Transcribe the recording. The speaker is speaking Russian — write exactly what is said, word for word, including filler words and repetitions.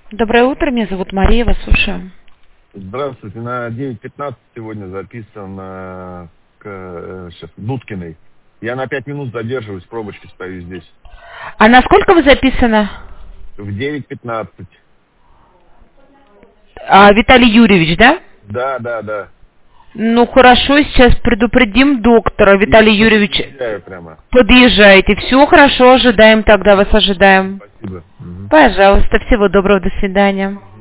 Доброе утро, меня зовут Мария, вас слушаю. Здравствуйте, на девять пятнадцать сегодня записан э, к э, сейчас, Дудкиной. Я на пять минут задерживаюсь, пробочки стою здесь. А на сколько вы записаны? В девять пятнадцать. А, Виталий Юрьевич, да? Да, да, да. Ну хорошо, сейчас предупредим доктора. Виталий И Юрьевич, подъезжаю прямо. подъезжайте. Все хорошо, ожидаем тогда, вас ожидаем. Спасибо. Мгм. Пожалуйста, всего доброго, до свидания.